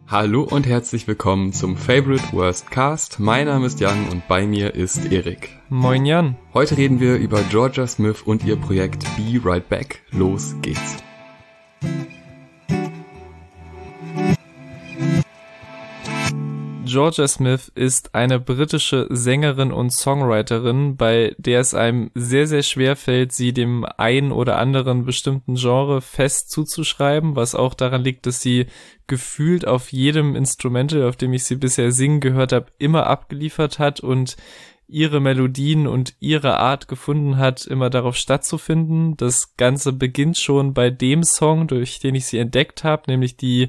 Hallo und herzlich willkommen zum Favorite Worst Cast. Mein Name ist Jan und bei mir ist Erik. Moin Jan. Heute reden wir über Jorja Smith und ihr Projekt Be Right Back. Los geht's. Jorja Smith ist eine britische Sängerin und Songwriterin, bei der es einem sehr, sehr schwer fällt, sie dem einen oder anderen bestimmten Genre fest zuzuschreiben, was auch daran liegt, dass sie gefühlt auf jedem Instrumental, auf dem ich sie bisher singen gehört habe, immer abgeliefert hat und ihre Melodien und ihre Art gefunden hat, immer darauf stattzufinden. Das Ganze beginnt schon bei dem Song, durch den ich sie entdeckt habe, nämlich die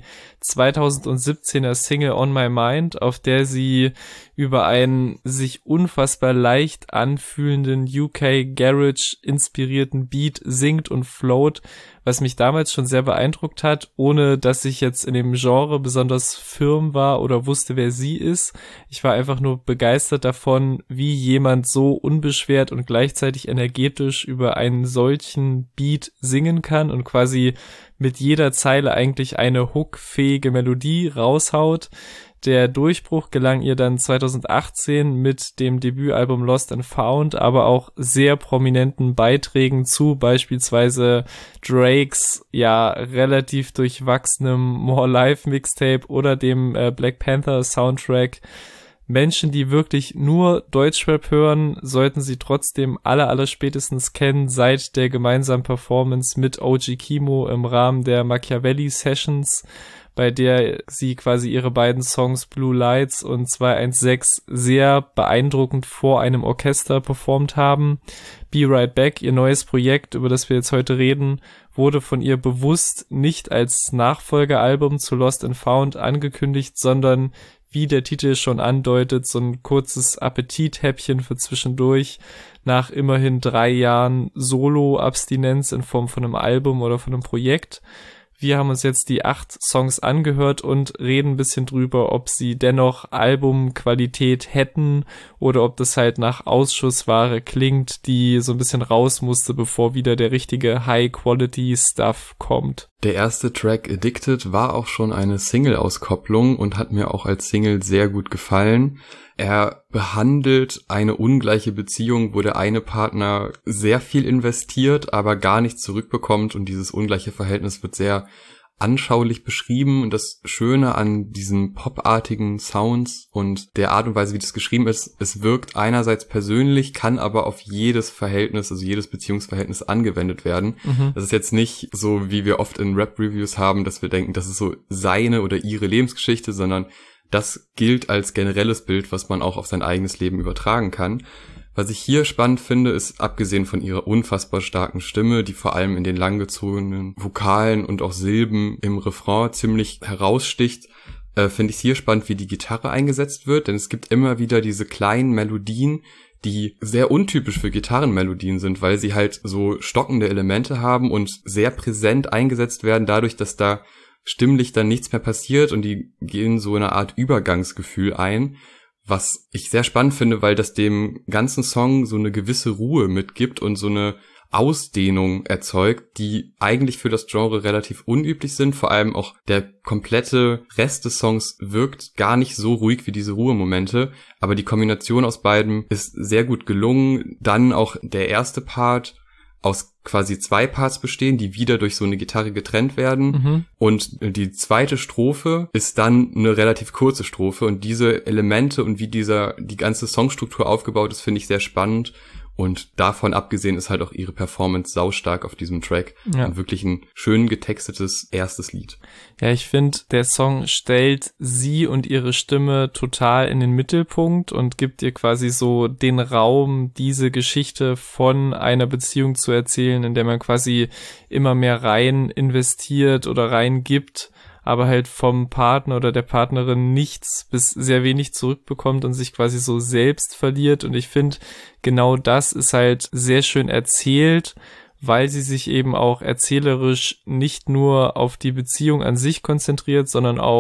2017er Single On My Mind, auf der sie über einen sich unfassbar leicht anfühlenden UK Garage inspirierten Beat singt und float, was mich damals schon sehr beeindruckt hat, ohne dass ich jetzt in dem Genre besonders firm war oder wusste, wer sie ist. Ich war einfach nur begeistert davon, wie jemand so unbeschwert und gleichzeitig energetisch über einen solchen Beat singen kann und quasi mit jeder Zeile eigentlich eine hookfähige Melodie raushaut. Der Durchbruch gelang ihr dann 2018 mit dem Debütalbum Lost and Found, aber auch sehr prominenten Beiträgen zu beispielsweise Drakes relativ durchwachsenem More Life Mixtape oder dem Black Panther Soundtrack. Menschen, die wirklich nur Deutschrap hören, sollten sie trotzdem allerspätestens kennen seit der gemeinsamen Performance mit OG Kimo im Rahmen der Machiavelli Sessions, bei der sie quasi ihre beiden Songs Blue Lights und 216 sehr beeindruckend vor einem Orchester performt haben. Be Right Back, ihr neues Projekt, über das wir jetzt heute reden, wurde von ihr bewusst nicht als Nachfolgealbum zu Lost and Found angekündigt, sondern wie der Titel schon andeutet, so ein kurzes Appetithäppchen für zwischendurch nach immerhin 3 Jahren Solo-Abstinenz in Form von einem Album oder von einem Projekt. Wir haben uns jetzt die 8 Songs angehört und reden ein bisschen drüber, ob sie dennoch Albumqualität hätten oder ob das halt nach Ausschussware klingt, die so ein bisschen raus musste, bevor wieder der richtige High-Quality-Stuff kommt. Der erste Track Addicted war auch schon eine Single-Auskopplung und hat mir auch als Single sehr gut gefallen. Er behandelt eine ungleiche Beziehung, wo der eine Partner sehr viel investiert, aber gar nichts zurückbekommt, und dieses ungleiche Verhältnis wird sehr anschaulich beschrieben. Und das Schöne an diesen popartigen Sounds und der Art und Weise, wie das geschrieben ist, es wirkt einerseits persönlich, kann aber auf jedes Verhältnis, also jedes Beziehungsverhältnis angewendet werden. Das ist jetzt nicht so, wie wir oft in Rap-Reviews haben, dass wir denken, das ist so seine oder ihre Lebensgeschichte, sondern das gilt als generelles Bild, was man auch auf sein eigenes Leben übertragen kann. Was ich hier spannend finde, ist, abgesehen von ihrer unfassbar starken Stimme, die vor allem in den langgezogenen Vokalen und auch Silben im Refrain ziemlich heraussticht, finde ich hier spannend, wie die Gitarre eingesetzt wird, denn es gibt immer wieder diese kleinen Melodien, die sehr untypisch für Gitarrenmelodien sind, weil sie halt so stockende Elemente haben und sehr präsent eingesetzt werden, dadurch, dass da stimmlich dann nichts mehr passiert, und die gehen so eine Art Übergangsgefühl ein, was ich sehr spannend finde, weil das dem ganzen Song so eine gewisse Ruhe mitgibt und so eine Ausdehnung erzeugt, die eigentlich für das Genre relativ unüblich sind. Vor allem auch der komplette Rest des Songs wirkt gar nicht so ruhig wie diese Ruhemomente, aber die Kombination aus beiden ist sehr gut gelungen. Dann auch der erste Part aus quasi 2 Parts bestehen, die wieder durch so eine Gitarre getrennt werden. Und die zweite Strophe ist dann eine relativ kurze Strophe, und diese Elemente und wie die ganze Songstruktur aufgebaut ist, finde ich sehr spannend. Und davon abgesehen ist halt auch ihre Performance saustark auf diesem Track. Ja. Und wirklich ein schön getextetes erstes Lied. Ja, ich finde, der Song stellt sie und ihre Stimme total in den Mittelpunkt und gibt ihr quasi so den Raum, diese Geschichte von einer Beziehung zu erzählen, in der man quasi immer mehr rein investiert oder rein gibt, aber halt vom Partner oder der Partnerin nichts bis sehr wenig zurückbekommt und sich quasi so selbst verliert. Und ich finde, genau das ist halt sehr schön erzählt, weil sie sich eben auch erzählerisch nicht nur auf die Beziehung an sich konzentriert, sondern auch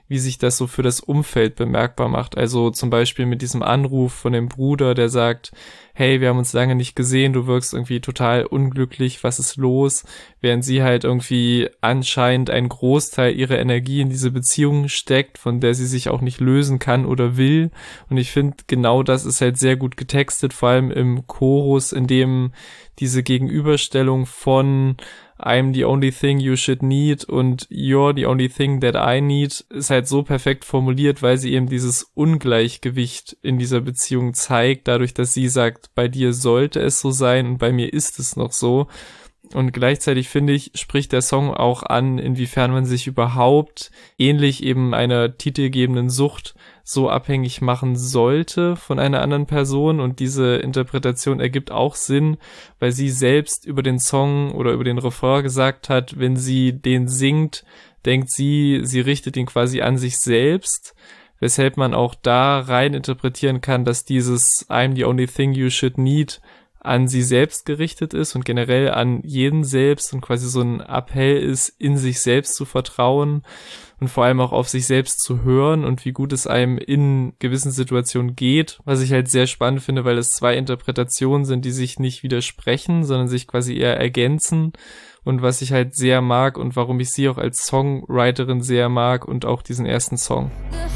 wie sich das so für das Umfeld bemerkbar macht. Also zum Beispiel mit diesem Anruf von dem Bruder, der sagt, hey, wir haben uns lange nicht gesehen, du wirkst irgendwie total unglücklich, was ist los? Während sie halt irgendwie anscheinend einen Großteil ihrer Energie in diese Beziehung steckt, von der sie sich auch nicht lösen kann oder will. Und ich finde, genau das ist halt sehr gut getextet, vor allem im Chorus, in dem diese Gegenüberstellung von I'm the only thing you should need und you're the only thing that I need ist halt so perfekt formuliert, weil sie eben dieses Ungleichgewicht in dieser Beziehung zeigt, dadurch, dass sie sagt, bei dir sollte es so sein und bei mir ist es noch so. Und gleichzeitig, finde ich, spricht der Song auch an, inwiefern man sich überhaupt ähnlich eben einer titelgebenden Sucht so abhängig machen sollte von einer anderen Person. Und diese Interpretation ergibt auch Sinn, weil sie selbst über den Song oder über den Refrain gesagt hat, wenn sie den singt, denkt sie richtet ihn quasi an sich selbst, weshalb man auch da rein interpretieren kann, dass dieses I'm the only thing you should need an sie selbst gerichtet ist und generell an jeden selbst und quasi so ein Appell ist, in sich selbst zu vertrauen und vor allem auch auf sich selbst zu hören und wie gut es einem in gewissen Situationen geht, was ich halt sehr spannend finde, weil es zwei Interpretationen sind, die sich nicht widersprechen, sondern sich quasi eher ergänzen und was ich halt sehr mag und warum ich sie auch als Songwriterin sehr mag und auch diesen ersten Song.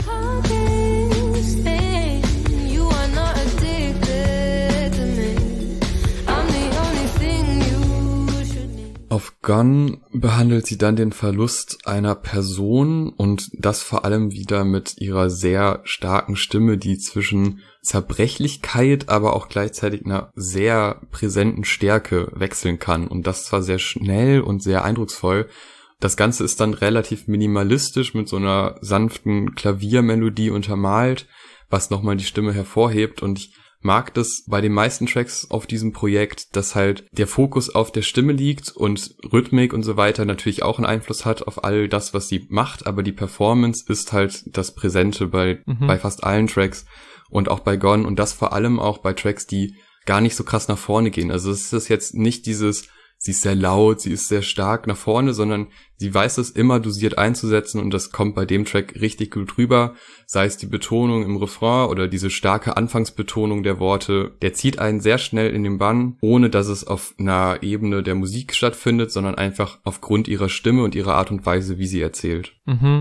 Auf Gone behandelt sie dann den Verlust einer Person und das vor allem wieder mit ihrer sehr starken Stimme, die zwischen Zerbrechlichkeit, aber auch gleichzeitig einer sehr präsenten Stärke wechseln kann und das zwar sehr schnell und sehr eindrucksvoll. Das Ganze ist dann relativ minimalistisch mit so einer sanften Klaviermelodie untermalt, was nochmal die Stimme hervorhebt und ich mag das bei den meisten Tracks auf diesem Projekt, dass halt der Fokus auf der Stimme liegt und Rhythmik und so weiter natürlich auch einen Einfluss hat auf all das, was sie macht, aber die Performance ist halt das Präsente bei fast allen Tracks und auch bei Gone und das vor allem auch bei Tracks, die gar nicht so krass nach vorne gehen. Also es ist jetzt nicht dieses, sie ist sehr laut, sie ist sehr stark nach vorne, sondern sie weiß es immer dosiert einzusetzen und das kommt bei dem Track richtig gut rüber, sei es die Betonung im Refrain oder diese starke Anfangsbetonung der Worte, der zieht einen sehr schnell in den Bann, ohne dass es auf einer Ebene der Musik stattfindet, sondern einfach aufgrund ihrer Stimme und ihrer Art und Weise, wie sie erzählt.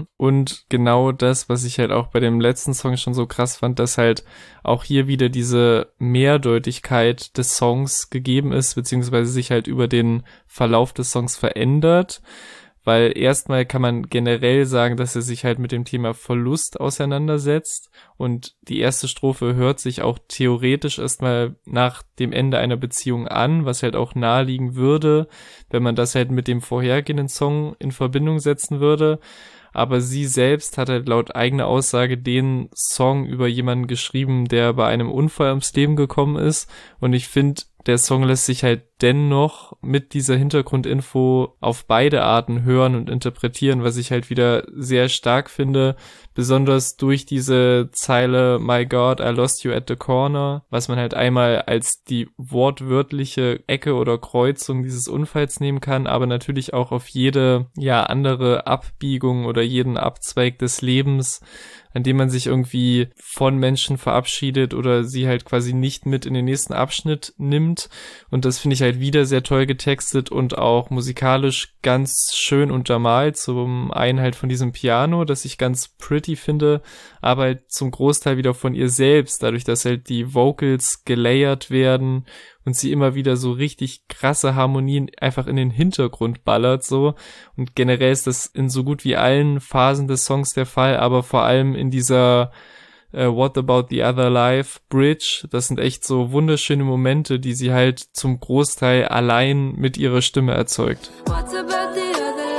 Und genau das, was ich halt auch bei dem letzten Song schon so krass fand, dass halt auch hier wieder diese Mehrdeutigkeit des Songs gegeben ist, beziehungsweise sich halt über den Verlauf des Songs verändert. Weil erstmal kann man generell sagen, dass er sich halt mit dem Thema Verlust auseinandersetzt und die erste Strophe hört sich auch theoretisch erstmal nach dem Ende einer Beziehung an, was halt auch naheliegen würde, wenn man das halt mit dem vorhergehenden Song in Verbindung setzen würde. Aber sie selbst hat halt laut eigener Aussage den Song über jemanden geschrieben, der bei einem Unfall ums Leben gekommen ist. Und ich finde, der Song lässt sich halt dennoch mit dieser Hintergrundinfo auf beide Arten hören und interpretieren, was ich halt wieder sehr stark finde, besonders durch diese Zeile My God, I lost you at the corner, was man halt einmal als die wortwörtliche Ecke oder Kreuzung dieses Unfalls nehmen kann, aber natürlich auch auf jede andere Abbiegung oder jeden Abzweig des Lebens, an dem man sich irgendwie von Menschen verabschiedet oder sie halt quasi nicht mit in den nächsten Abschnitt nimmt. Und das finde ich halt wieder sehr toll getextet und auch musikalisch ganz schön untermalt. Zum einen halt von diesem Piano, das ich ganz pretty finde, aber halt zum Großteil wieder von ihr selbst, dadurch, dass halt die Vocals gelayert werden und sie immer wieder so richtig krasse Harmonien einfach in den Hintergrund ballert so. Und generell ist das in so gut wie allen Phasen des Songs der Fall, aber vor allem in dieser What About the Other Life Bridge. Das sind echt so wunderschöne Momente, die sie halt zum Großteil allein mit ihrer Stimme erzeugt. What's about the other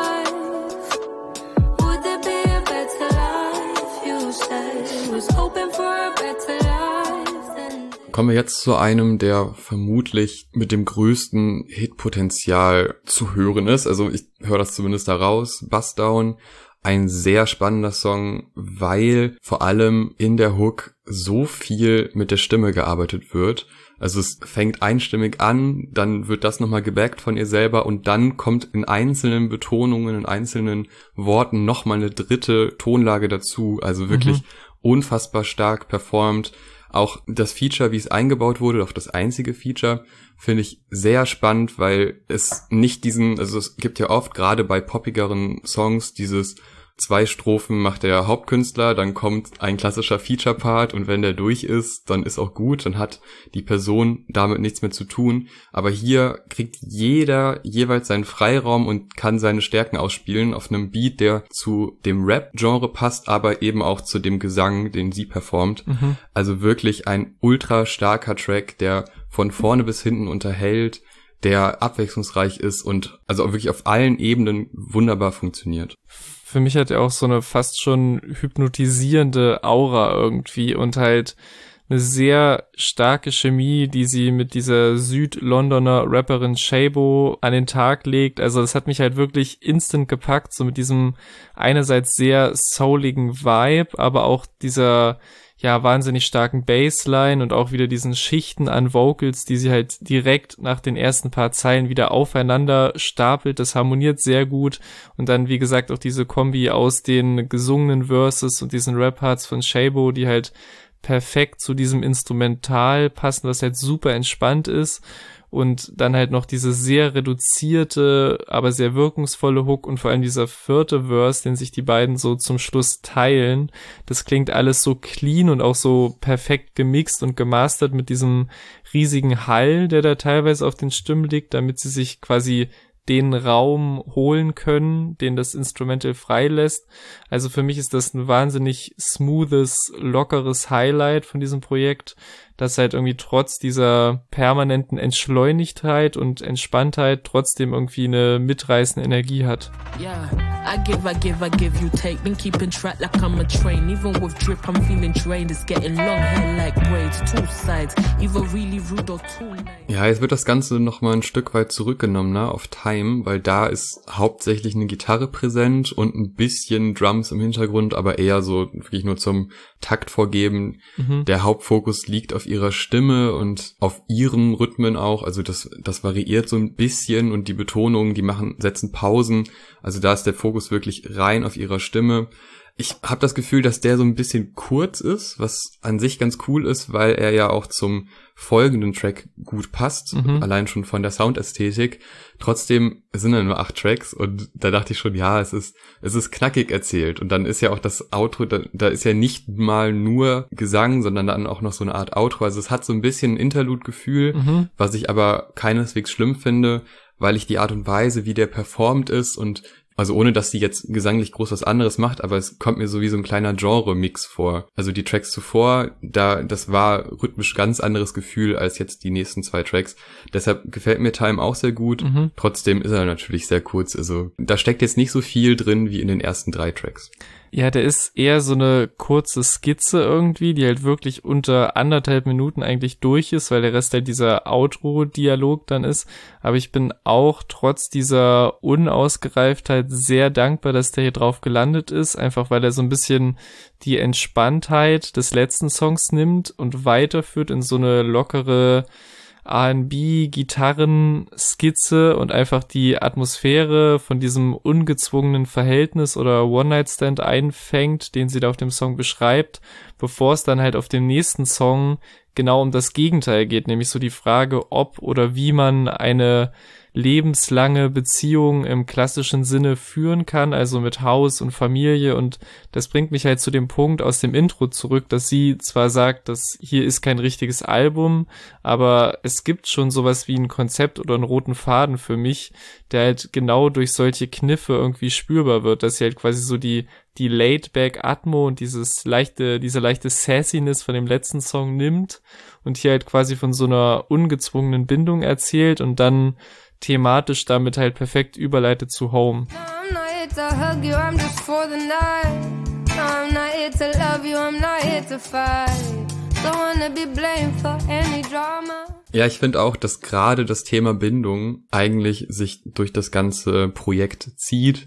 life? Would there be a better life? You said was hoping for a better life. Kommen wir jetzt zu einem, der vermutlich mit dem größten Hitpotenzial zu hören ist. Also ich höre das zumindest da raus. Bust Down, ein sehr spannender Song, weil vor allem in der Hook so viel mit der Stimme gearbeitet wird. Also es fängt einstimmig an, dann wird das nochmal gebackt von ihr selber und dann kommt in einzelnen Betonungen, in einzelnen Worten nochmal eine dritte Tonlage dazu. Also wirklich unfassbar stark performt. Auch das Feature, wie es eingebaut wurde, auch das einzige Feature, finde ich sehr spannend, weil es nicht also es gibt ja oft, gerade bei poppigeren Songs, dieses 2 Strophen macht der Hauptkünstler, dann kommt ein klassischer Feature-Part und wenn der durch ist, dann ist auch gut, dann hat die Person damit nichts mehr zu tun. Aber hier kriegt jeder jeweils seinen Freiraum und kann seine Stärken ausspielen auf einem Beat, der zu dem Rap-Genre passt, aber eben auch zu dem Gesang, den sie performt. Also wirklich ein ultra starker Track, der von vorne bis hinten unterhält, der abwechslungsreich ist und also auch wirklich auf allen Ebenen wunderbar funktioniert. Für mich hat er auch so eine fast schon hypnotisierende Aura irgendwie und halt eine sehr starke Chemie, die sie mit dieser Südlondoner Rapperin Shabo an den Tag legt. Also das hat mich halt wirklich instant gepackt, so mit diesem einerseits sehr souligen Vibe, aber auch dieser wahnsinnig starken Bassline und auch wieder diesen Schichten an Vocals, die sie halt direkt nach den ersten paar Zeilen wieder aufeinander stapelt. Das harmoniert sehr gut. Und dann, wie gesagt, auch diese Kombi aus den gesungenen Verses und diesen Rap-Parts von Shabo, die halt perfekt zu diesem Instrumental passen, was halt super entspannt ist. Und dann halt noch diese sehr reduzierte, aber sehr wirkungsvolle Hook und vor allem dieser 4. Verse, den sich die beiden so zum Schluss teilen. Das klingt alles so clean und auch so perfekt gemixt und gemastert mit diesem riesigen Hall, der da teilweise auf den Stimmen liegt, damit sie sich quasi den Raum holen können, den das Instrumental freilässt. Also für mich ist das ein wahnsinnig smoothes, lockeres Highlight von diesem Projekt, das halt irgendwie trotz dieser permanenten Entschleunigtheit und Entspanntheit trotzdem irgendwie eine mitreißende Energie hat. Yeah, I give, you take. Been keeping track like I'm a train. Even with drip, I'm feeling drained. It's getting long hair like braids, 2 sides. Either really rude or too late. Ja, jetzt wird das Ganze nochmal ein Stück weit zurückgenommen, ne, auf Time, weil da ist hauptsächlich eine Gitarre präsent und ein bisschen Drums im Hintergrund, aber eher so wirklich nur zum Takt vorgeben. Der Hauptfokus liegt auf ihrer Stimme und auf ihren Rhythmen auch, also das variiert so ein bisschen und die Betonungen, die setzen Pausen, also da ist der Fokus wirklich rein auf ihrer Stimme. Ich habe das Gefühl, dass der so ein bisschen kurz ist, was an sich ganz cool ist, weil er ja auch zum folgenden Track gut passt, allein schon von der Soundästhetik. Trotzdem sind ja nur 8 Tracks und da dachte ich schon, ja, es ist knackig erzählt. Und dann ist ja auch das Outro, da ist ja nicht mal nur Gesang, sondern dann auch noch so eine Art Outro. Also es hat so ein bisschen ein Interlude-Gefühl, was ich aber keineswegs schlimm finde, weil ich die Art und Weise, wie der performt ist und also ohne, dass sie jetzt gesanglich groß was anderes macht, aber es kommt mir so wie so ein kleiner Genre-Mix vor. Also die Tracks zuvor, das war rhythmisch ganz anderes Gefühl als jetzt die nächsten 2 Tracks. Deshalb gefällt mir Time auch sehr gut. Trotzdem ist er natürlich sehr kurz. Also da steckt jetzt nicht so viel drin wie in den ersten 3 Tracks. Ja, der ist eher so eine kurze Skizze irgendwie, die halt wirklich unter 1,5 Minuten eigentlich durch ist, weil der Rest halt dieser Outro-Dialog dann ist. Aber ich bin auch trotz dieser Unausgereiftheit sehr dankbar, dass der hier drauf gelandet ist, einfach weil er so ein bisschen die Entspanntheit des letzten Songs nimmt und weiterführt in so eine lockere R&B-Gitarren-Skizze und einfach die Atmosphäre von diesem ungezwungenen Verhältnis oder One-Night-Stand einfängt, den sie da auf dem Song beschreibt, bevor es dann halt auf dem nächsten Song genau um das Gegenteil geht, nämlich so die Frage, ob oder wie man eine lebenslange Beziehung im klassischen Sinne führen kann, also mit Haus und Familie, und das bringt mich halt zu dem Punkt aus dem Intro zurück, dass sie zwar sagt, dass hier ist kein richtiges Album, aber es gibt schon sowas wie ein Konzept oder einen roten Faden für mich, der halt genau durch solche Kniffe irgendwie spürbar wird, dass sie halt quasi so die Laid-Back-Atmo und diese leichte Sassiness von dem letzten Song nimmt und hier halt quasi von so einer ungezwungenen Bindung erzählt und dann thematisch damit halt perfekt überleitet zu Home. Ja, ich finde auch, dass gerade das Thema Bindung eigentlich sich durch das ganze Projekt zieht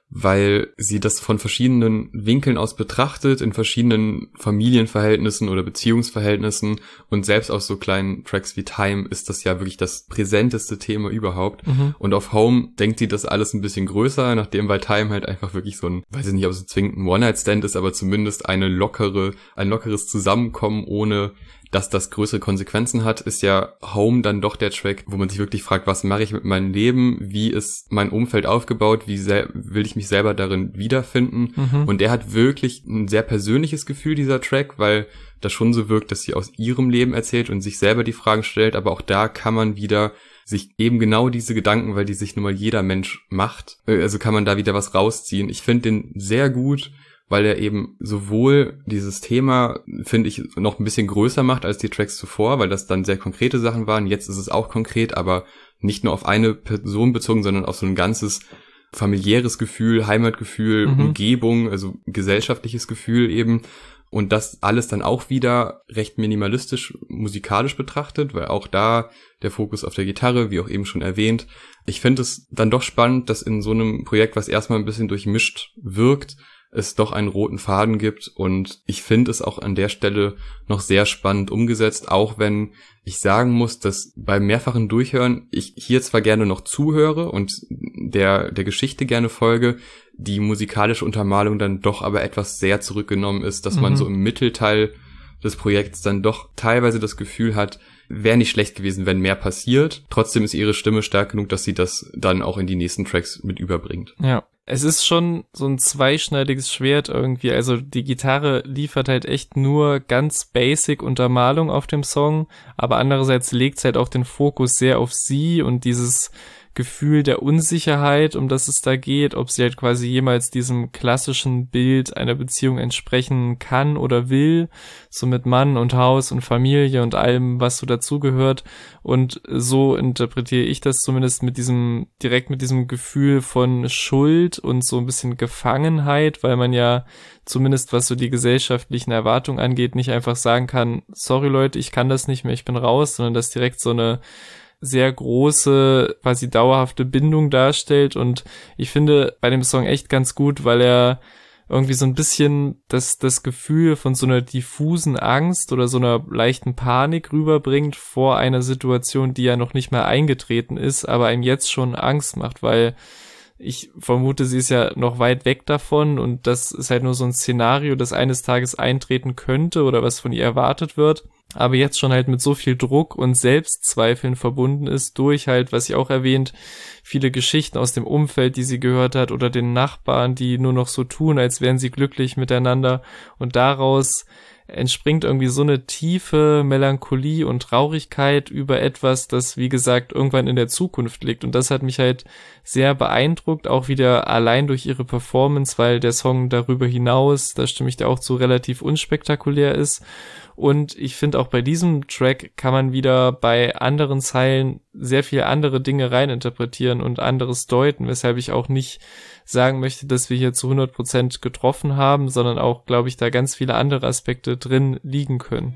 weil sie das von verschiedenen Winkeln aus betrachtet, in verschiedenen Familienverhältnissen oder Beziehungsverhältnissen, und selbst auf so kleinen Tracks wie Time ist das ja wirklich das präsenteste Thema überhaupt. Und auf Home denkt sie das alles ein bisschen größer, nachdem bei Time halt einfach wirklich so ein, weiß ich nicht, ob es zwingend ein One-Night-Stand ist, aber zumindest ein lockeres Zusammenkommen, ohne dass das größere Konsequenzen hat, ist ja Home dann doch der Track, wo man sich wirklich fragt, was mache ich mit meinem Leben, wie ist mein Umfeld aufgebaut, wie will ich mich selber darin wiederfinden. Und der hat wirklich ein sehr persönliches Gefühl, dieser Track, weil das schon so wirkt, dass sie aus ihrem Leben erzählt und sich selber die Fragen stellt, aber auch da kann man wieder sich eben genau diese Gedanken, weil die sich nun mal jeder Mensch macht, also kann man da wieder was rausziehen. Ich finde den sehr gut, weil er eben sowohl dieses Thema, finde ich, noch ein bisschen größer macht als die Tracks zuvor, weil das dann sehr konkrete Sachen waren. Jetzt ist es auch konkret, aber nicht nur auf eine Person bezogen, sondern auf so ein ganzes familiäres Gefühl, Heimatgefühl, Umgebung, also gesellschaftliches Gefühl eben. Und das alles dann auch wieder recht minimalistisch musikalisch betrachtet, weil auch da der Fokus auf der Gitarre, wie auch eben schon erwähnt. Ich finde es dann doch spannend, dass in so einem Projekt, was erstmal ein bisschen durchmischt wirkt, es doch einen roten Faden gibt, und ich finde es auch an der Stelle noch sehr spannend umgesetzt, auch wenn ich sagen muss, dass beim mehrfachen Durchhören ich hier zwar gerne noch zuhöre und der Geschichte gerne folge, die musikalische Untermalung dann doch aber etwas sehr zurückgenommen ist, dass man so im Mittelteil des Projekts dann doch teilweise das Gefühl hat, wäre nicht schlecht gewesen, wenn mehr passiert. Trotzdem ist ihre Stimme stark genug, dass sie das dann auch in die nächsten Tracks mit überbringt. Ja. Es ist schon so ein zweischneidiges Schwert irgendwie. Also die Gitarre liefert halt echt nur ganz basic Untermalung auf dem Song, aber andererseits legt es halt auch den Fokus sehr auf sie und dieses Gefühl der Unsicherheit, um das es da geht, ob sie halt quasi jemals diesem klassischen Bild einer Beziehung entsprechen kann oder will, so mit Mann und Haus und Familie und allem, was so dazugehört. Und so interpretiere ich das zumindest direkt mit diesem Gefühl von Schuld und so ein bisschen Gefangenheit, weil man ja zumindest was so die gesellschaftlichen Erwartungen angeht, nicht einfach sagen kann, sorry Leute, ich kann das nicht mehr, ich bin raus, sondern das direkt so eine sehr große, quasi dauerhafte Bindung darstellt. Und ich finde bei dem Song echt ganz gut, weil er irgendwie so ein bisschen das Gefühl von so einer diffusen Angst oder so einer leichten Panik rüberbringt vor einer Situation, die ja noch nicht mal eingetreten ist, aber einem jetzt schon Angst macht, weil ich vermute, sie ist ja noch weit weg davon und das ist halt nur so ein Szenario, das eines Tages eintreten könnte oder was von ihr erwartet wird, aber jetzt schon halt mit so viel Druck und Selbstzweifeln verbunden ist durch halt, was sie auch erwähnt, viele Geschichten aus dem Umfeld, die sie gehört hat oder den Nachbarn, die nur noch so tun, als wären sie glücklich miteinander, und daraus entspringt irgendwie so eine tiefe Melancholie und Traurigkeit über etwas, das, wie gesagt, irgendwann in der Zukunft liegt. Und das hat mich halt sehr beeindruckt, auch wieder allein durch ihre Performance, weil der Song darüber hinaus, da stimme ich dir auch zu, relativ unspektakulär ist. Und ich finde auch bei diesem Track kann man wieder bei anderen Zeilen sehr viele andere Dinge reininterpretieren und anderes deuten, weshalb ich auch nicht sagen möchte, dass wir hier zu 100% getroffen haben, sondern auch, glaube ich, da ganz viele andere Aspekte drin liegen können.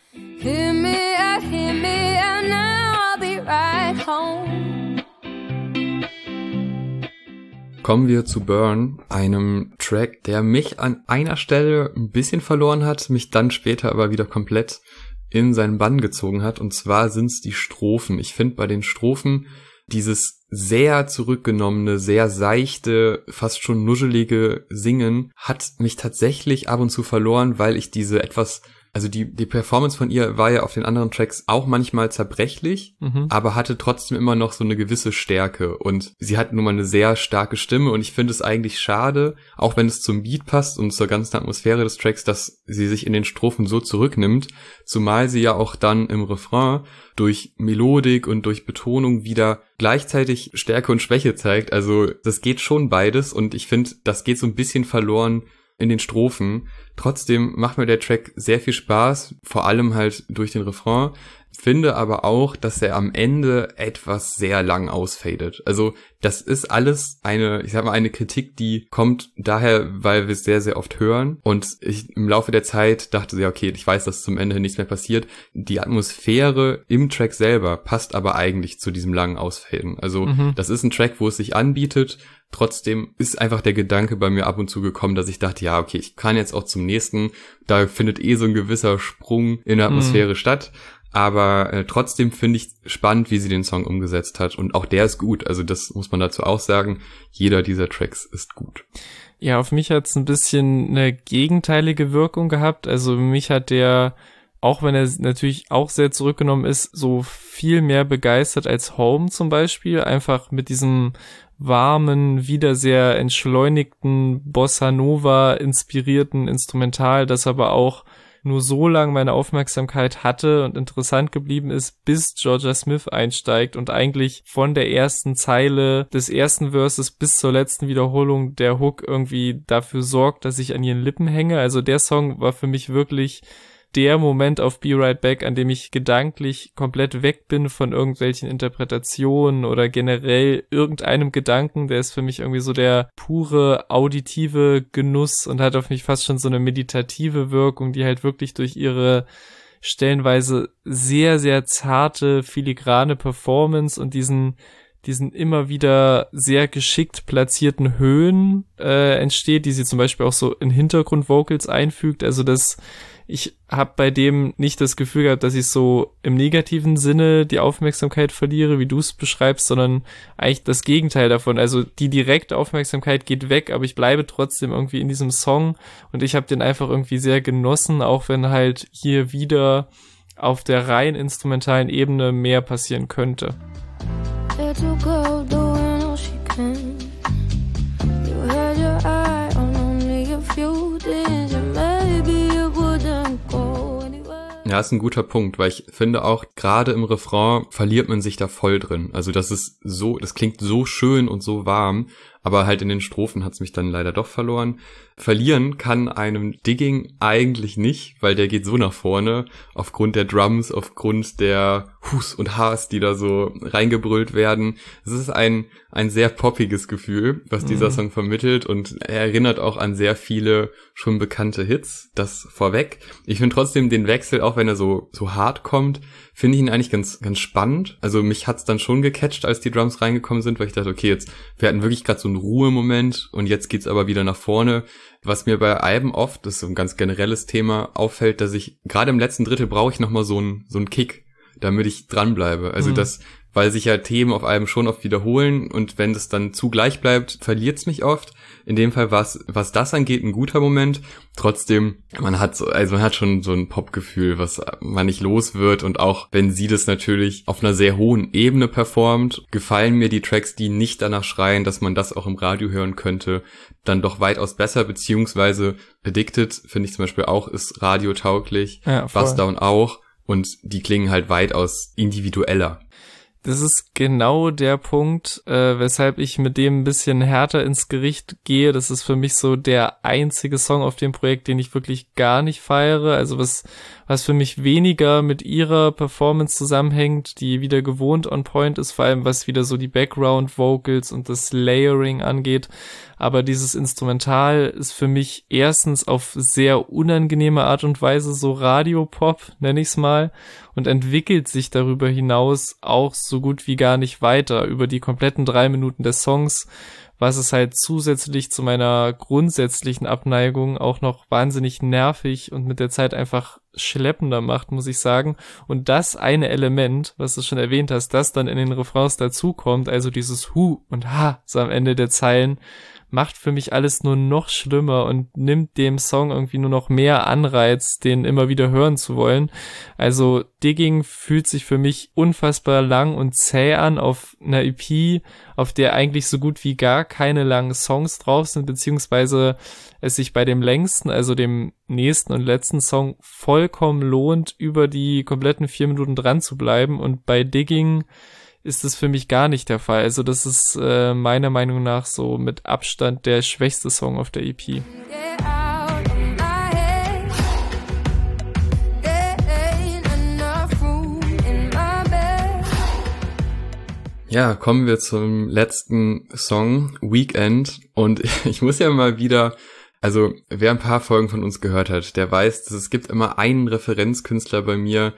Hear me out, now I'll be right home. Kommen wir zu Burn, einem Track, der mich an einer Stelle ein bisschen verloren hat, mich dann später aber wieder komplett in seinen Bann gezogen hat. Und zwar sind's die Strophen. Ich finde bei den Strophen dieses sehr zurückgenommene, sehr seichte, fast schon nuschelige Singen hat mich tatsächlich ab und zu verloren, weil ich diese etwas... Also die Performance von ihr war ja auf den anderen Tracks auch manchmal zerbrechlich, aber hatte trotzdem immer noch so eine gewisse Stärke. Und sie hat nun mal eine sehr starke Stimme und ich finde es eigentlich schade, auch wenn es zum Beat passt und zur ganzen Atmosphäre des Tracks, dass sie sich in den Strophen so zurücknimmt, zumal sie ja auch dann im Refrain durch Melodik und durch Betonung wieder gleichzeitig Stärke und Schwäche zeigt. Also das geht schon beides und ich finde, das geht so ein bisschen verloren in den Strophen. Trotzdem macht mir der Track sehr viel Spaß, vor allem halt durch den Refrain. finde aber auch, dass er am Ende etwas sehr lang ausfadet. Also das ist alles eine Kritik, die kommt daher, weil wir es sehr, sehr oft hören. Und ich im Laufe der Zeit dachte so, ja, okay, ich weiß, dass zum Ende nichts mehr passiert. Die Atmosphäre im Track selber passt aber eigentlich zu diesem langen Ausfaden. Also das ist ein Track, wo es sich anbietet. Trotzdem ist einfach der Gedanke bei mir ab und zu gekommen, dass ich dachte, ja, okay, ich kann jetzt auch zum nächsten. Da findet so ein gewisser Sprung in der Atmosphäre statt. Aber trotzdem finde ich spannend, wie sie den Song umgesetzt hat. Und auch der ist gut. Also das muss man dazu auch sagen. Jeder dieser Tracks ist gut. Ja, auf mich hat es ein bisschen eine gegenteilige Wirkung gehabt. Also mich hat der, auch wenn er natürlich auch sehr zurückgenommen ist, so viel mehr begeistert als Home zum Beispiel. Einfach mit diesem warmen, wieder sehr entschleunigten, Bossa Nova inspirierten Instrumental, das aber auch nur so lange meine Aufmerksamkeit hatte und interessant geblieben ist, bis Jorja Smith einsteigt und eigentlich von der ersten Zeile des ersten Verses bis zur letzten Wiederholung der Hook irgendwie dafür sorgt, dass ich an ihren Lippen hänge. Also der Song war für mich wirklich der Moment auf Be Right Back, an dem ich gedanklich komplett weg bin von irgendwelchen Interpretationen oder generell irgendeinem Gedanken. Der ist für mich irgendwie so der pure auditive Genuss und hat auf mich fast schon so eine meditative Wirkung, die halt wirklich durch ihre stellenweise sehr, sehr zarte, filigrane Performance und diesen immer wieder sehr geschickt platzierten Höhen entsteht, die sie zum Beispiel auch so in Hintergrundvocals einfügt. Also ich habe bei dem nicht das Gefühl gehabt, dass ich so im negativen Sinne die Aufmerksamkeit verliere, wie du es beschreibst, sondern eigentlich das Gegenteil davon. Also die direkte Aufmerksamkeit geht weg, aber ich bleibe trotzdem irgendwie in diesem Song und ich habe den einfach irgendwie sehr genossen, auch wenn halt hier wieder auf der rein instrumentalen Ebene mehr passieren könnte. Ja, ist ein guter Punkt, weil ich finde auch, gerade im Refrain verliert man sich da voll drin. Also das klingt so schön und so warm, aber halt in den Strophen hat's mich dann leider doch verloren. Verlieren kann einem Digging eigentlich nicht, weil der geht so nach vorne, aufgrund der Drums, aufgrund der Hus und Ha's, die da so reingebrüllt werden. Es ist ein sehr poppiges Gefühl, was dieser Song vermittelt und er erinnert auch an sehr viele schon bekannte Hits, das vorweg. Ich finde trotzdem den Wechsel, auch wenn er so hart kommt, finde ich ihn eigentlich ganz, ganz spannend. Also mich hat's dann schon gecatcht, als die Drums reingekommen sind, weil ich dachte, okay, wir hatten wirklich gerade so einen Ruhemoment und jetzt geht's aber wieder nach vorne. Was mir bei Alben oft, das ist so ein ganz generelles Thema, auffällt, dass ich, gerade im letzten Drittel brauche ich nochmal so einen Kick, damit ich dranbleibe. Also weil sich ja Themen auf Alben schon oft wiederholen und wenn das dann zu gleich bleibt, verliert's mich oft. In dem Fall war es, was das angeht, ein guter Moment. Trotzdem, man hat schon so ein Popgefühl, was man nicht los wird und auch wenn sie das natürlich auf einer sehr hohen Ebene performt, gefallen mir die Tracks, die nicht danach schreien, dass man das auch im Radio hören könnte, dann doch weitaus besser, beziehungsweise Addicted, finde ich zum Beispiel auch, ist radiotauglich, ja, Bust Down auch und die klingen halt weitaus individueller. Das ist genau der Punkt, weshalb ich mit dem ein bisschen härter ins Gericht gehe. Das ist für mich so der einzige Song auf dem Projekt, den ich wirklich gar nicht feiere. Also was für mich weniger mit ihrer Performance zusammenhängt, die wieder gewohnt on point ist, vor allem was wieder so die Background-Vocals und das Layering angeht. Aber dieses Instrumental ist für mich erstens auf sehr unangenehme Art und Weise so Radiopop, nenne ich es mal, und entwickelt sich darüber hinaus auch so gut wie gar nicht weiter über die kompletten 3 Minuten des Songs, was es halt zusätzlich zu meiner grundsätzlichen Abneigung auch noch wahnsinnig nervig und mit der Zeit einfach schleppender macht, muss ich sagen. Und das eine Element, was du schon erwähnt hast, das dann in den Refrains dazukommt, also dieses Hu und Ha so am Ende der Zeilen, macht für mich alles nur noch schlimmer und nimmt dem Song irgendwie nur noch mehr Anreiz, den immer wieder hören zu wollen. Also Digging fühlt sich für mich unfassbar lang und zäh an auf einer EP, auf der eigentlich so gut wie gar keine langen Songs drauf sind, beziehungsweise es sich bei dem längsten, also dem nächsten und letzten Song vollkommen lohnt, über die kompletten 4 Minuten dran zu bleiben, und bei Digging ist es für mich gar nicht der Fall. Also das ist meiner Meinung nach so mit Abstand der schwächste Song auf der EP. Ja, kommen wir zum letzten Song, Weekend. Und ich muss ja mal wieder, also wer ein paar Folgen von uns gehört hat, der weiß, dass es gibt immer einen Referenzkünstler bei mir,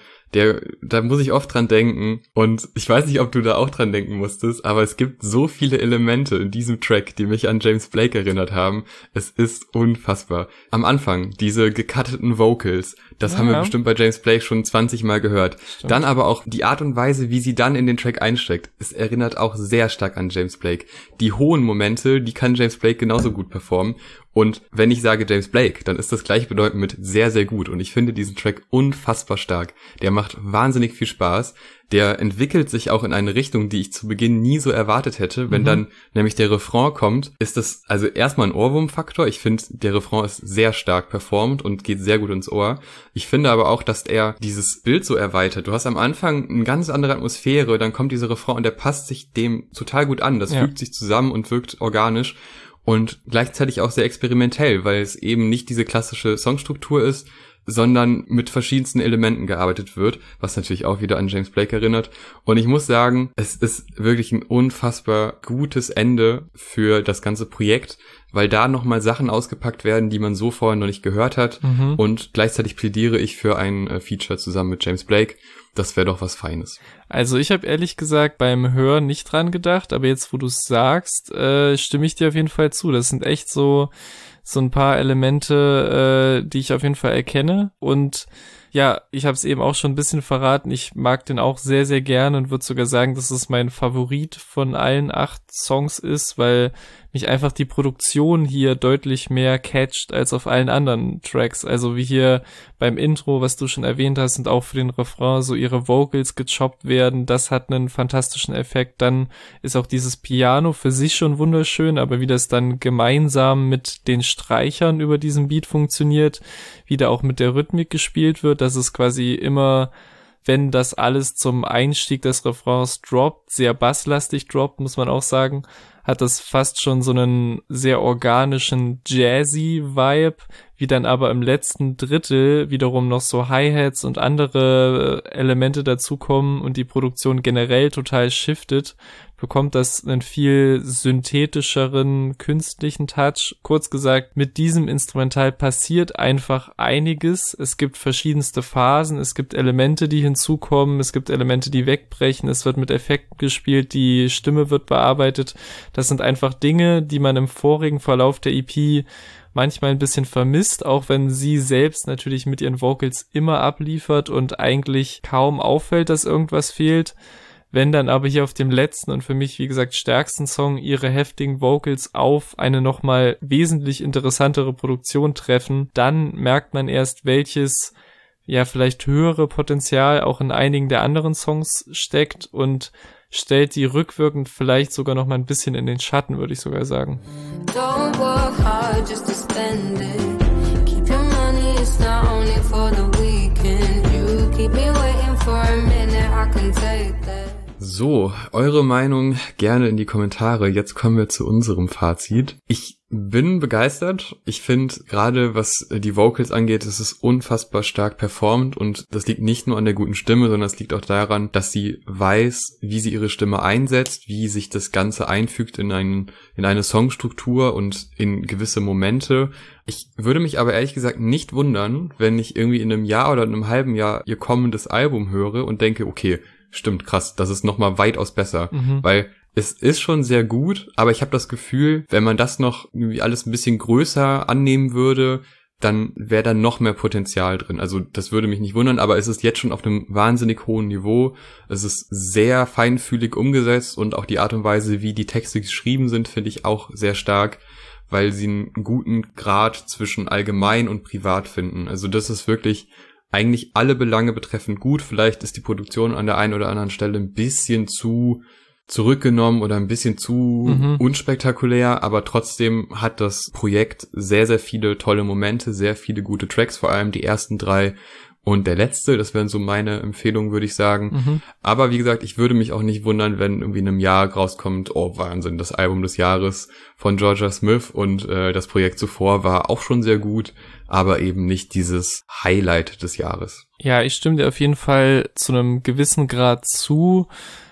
da muss ich oft dran denken. Und ich weiß nicht, ob du da auch dran denken musstest, aber es gibt so viele Elemente in diesem Track, die mich an James Blake erinnert haben. Es ist unfassbar. Am Anfang, diese gecutteten Vocals, das haben wir bestimmt bei James Blake schon 20 Mal gehört. Stimmt. Dann aber auch die Art und Weise, wie sie dann in den Track einsteckt. Es erinnert auch sehr stark an James Blake. Die hohen Momente, die kann James Blake genauso gut performen. Und wenn ich sage James Blake, dann ist das gleichbedeutend mit sehr, sehr gut. Und ich finde diesen Track unfassbar stark. Der macht wahnsinnig viel Spaß. Der entwickelt sich auch in eine Richtung, die ich zu Beginn nie so erwartet hätte. Wenn dann nämlich der Refrain kommt, ist das also erstmal ein Ohrwurmfaktor. Ich finde, der Refrain ist sehr stark performt und geht sehr gut ins Ohr. Ich finde aber auch, dass er dieses Bild so erweitert. Du hast am Anfang eine ganz andere Atmosphäre, dann kommt dieser Refrain und der passt sich dem total gut an. Das fügt sich zusammen und wirkt organisch. Und gleichzeitig auch sehr experimentell, weil es eben nicht diese klassische Songstruktur ist, sondern mit verschiedensten Elementen gearbeitet wird, was natürlich auch wieder an James Blake erinnert. Und ich muss sagen, es ist wirklich ein unfassbar gutes Ende für das ganze Projekt, weil da nochmal Sachen ausgepackt werden, die man so vorher noch nicht gehört hat. Und gleichzeitig plädiere ich für ein Feature zusammen mit James Blake. Das wäre doch was Feines. Also ich habe ehrlich gesagt beim Hören nicht dran gedacht, aber jetzt, wo du es sagst, stimme ich dir auf jeden Fall zu. Das sind echt so ein paar Elemente, die ich auf jeden Fall erkenne. Und ja, ich habe es eben auch schon ein bisschen verraten. Ich mag den auch sehr, sehr gerne und würde sogar sagen, dass es mein Favorit von allen 8 Songs ist, weil mich einfach die Produktion hier deutlich mehr catcht als auf allen anderen Tracks. Also wie hier beim Intro, was du schon erwähnt hast, und auch für den Refrain so ihre Vocals gechoppt werden, das hat einen fantastischen Effekt. Dann ist auch dieses Piano für sich schon wunderschön, aber wie das dann gemeinsam mit den Streichern über diesen Beat funktioniert, wie da auch mit der Rhythmik gespielt wird, dass es quasi immer, wenn das alles zum Einstieg des Refrains droppt, sehr basslastig droppt, muss man auch sagen, hat das fast schon so einen sehr organischen Jazzy-Vibe, wie dann aber im letzten Drittel wiederum noch so Hi-Hats und andere Elemente dazukommen und die Produktion generell total shiftet, bekommt das einen viel synthetischeren, künstlichen Touch. Kurz gesagt, mit diesem Instrumental passiert einfach einiges. Es gibt verschiedenste Phasen, es gibt Elemente, die hinzukommen, es gibt Elemente, die wegbrechen, es wird mit Effekten gespielt, die Stimme wird bearbeitet. Das sind einfach Dinge, die man im vorigen Verlauf der EP manchmal ein bisschen vermisst, auch wenn sie selbst natürlich mit ihren Vocals immer abliefert und eigentlich kaum auffällt, dass irgendwas fehlt. Wenn dann aber hier auf dem letzten und für mich, wie gesagt, stärksten Song ihre heftigen Vocals auf eine nochmal wesentlich interessantere Produktion treffen, dann merkt man erst, welches ja vielleicht höhere Potenzial auch in einigen der anderen Songs steckt und stellt die rückwirkend vielleicht sogar noch mal ein bisschen in den Schatten, würde ich sogar sagen. Don't work hard just to spend it. Keep your money, it's not only for the weekend. You keep me waiting for a minute, I can take that. So, eure Meinung gerne in die Kommentare. Jetzt kommen wir zu unserem Fazit. Ich bin begeistert. Ich finde, gerade was die Vocals angeht, ist es unfassbar stark performt und das liegt nicht nur an der guten Stimme, sondern es liegt auch daran, dass sie weiß, wie sie ihre Stimme einsetzt, wie sich das Ganze einfügt in eine Songstruktur und in gewisse Momente. Ich würde mich aber ehrlich gesagt nicht wundern, wenn ich irgendwie in einem Jahr oder in einem halben Jahr ihr kommendes Album höre und denke, okay, stimmt, krass, das ist nochmal weitaus besser, weil es ist schon sehr gut, aber ich habe das Gefühl, wenn man das noch irgendwie alles ein bisschen größer annehmen würde, dann wäre da noch mehr Potenzial drin. Also das würde mich nicht wundern, aber es ist jetzt schon auf einem wahnsinnig hohen Niveau. Es ist sehr feinfühlig umgesetzt und auch die Art und Weise, wie die Texte geschrieben sind, finde ich auch sehr stark, weil sie einen guten Grad zwischen allgemein und privat finden. Also das ist wirklich eigentlich alle Belange betreffend gut. Vielleicht ist die Produktion an der einen oder anderen Stelle ein bisschen zu zurückgenommen oder ein bisschen zu unspektakulär, aber trotzdem hat das Projekt sehr, sehr viele tolle Momente, sehr viele gute Tracks, vor allem die ersten 3 und der letzte, das wären so meine Empfehlungen, würde ich sagen. Aber wie gesagt, ich würde mich auch nicht wundern, wenn irgendwie in einem Jahr rauskommt, oh Wahnsinn, das Album des Jahres von Georgia Smith und das Projekt zuvor war auch schon sehr gut, aber eben nicht dieses Highlight des Jahres. Ja, ich stimme dir auf jeden Fall zu einem gewissen Grad zu.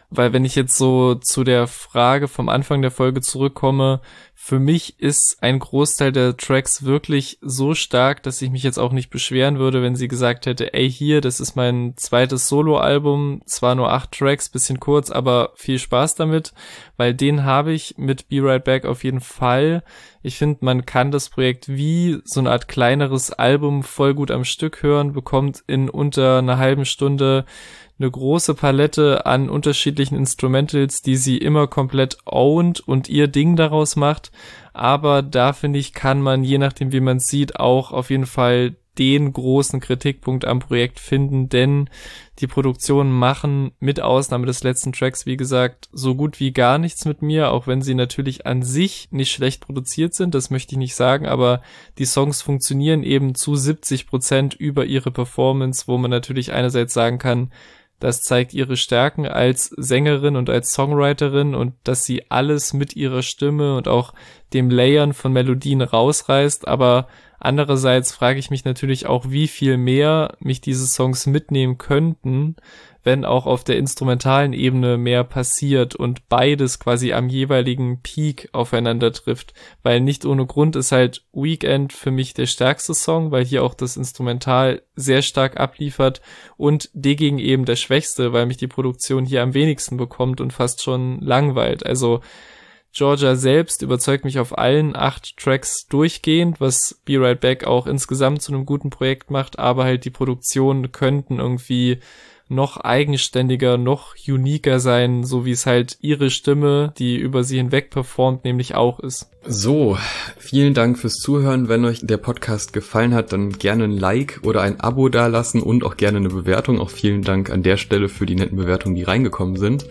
weil wenn ich jetzt so zu der Frage vom Anfang der Folge zurückkomme, für mich ist ein Großteil der Tracks wirklich so stark, dass ich mich jetzt auch nicht beschweren würde, wenn sie gesagt hätte, ey, hier, das ist mein zweites Soloalbum, zwar nur 8 Tracks, bisschen kurz, aber viel Spaß damit, weil den habe ich mit Be Right Back auf jeden Fall. Ich finde, man kann das Projekt wie so eine Art kleineres Album voll gut am Stück hören, bekommt in unter einer halben Stunde eine große Palette an unterschiedlichen Instrumentals, die sie immer komplett ownt und ihr Ding daraus macht. Aber da, finde ich, kann man, je nachdem wie man es sieht, auch auf jeden Fall den großen Kritikpunkt am Projekt finden, denn die Produktionen machen mit Ausnahme des letzten Tracks, wie gesagt, so gut wie gar nichts mit mir, auch wenn sie natürlich an sich nicht schlecht produziert sind, das möchte ich nicht sagen, aber die Songs funktionieren eben zu 70% über ihre Performance, wo man natürlich einerseits sagen kann, das zeigt ihre Stärken als Sängerin und als Songwriterin und dass sie alles mit ihrer Stimme und auch dem Layern von Melodien rausreißt, aber andererseits frage ich mich natürlich auch, wie viel mehr mich diese Songs mitnehmen könnten, wenn auch auf der instrumentalen Ebene mehr passiert und beides quasi am jeweiligen Peak aufeinander trifft, weil nicht ohne Grund ist halt Weekend für mich der stärkste Song, weil hier auch das Instrumental sehr stark abliefert und dagegen eben der schwächste, weil mich die Produktion hier am wenigsten bekommt und fast schon langweilt. Also Georgia selbst überzeugt mich auf allen 8 Tracks durchgehend, was Be Right Back auch insgesamt zu einem guten Projekt macht, aber halt die Produktionen könnten irgendwie noch eigenständiger, noch uniker sein, so wie es halt ihre Stimme, die über sie hinweg performt, nämlich auch ist. So, vielen Dank fürs Zuhören. Wenn euch der Podcast gefallen hat, dann gerne ein Like oder ein Abo dalassen und auch gerne eine Bewertung. Auch vielen Dank an der Stelle für die netten Bewertungen, die reingekommen sind.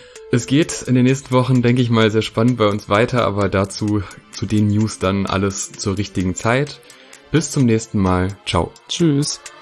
Es geht in den nächsten Wochen, denke ich mal, sehr spannend bei uns weiter, aber dazu zu den News dann alles zur richtigen Zeit. Bis zum nächsten Mal. Ciao. Tschüss.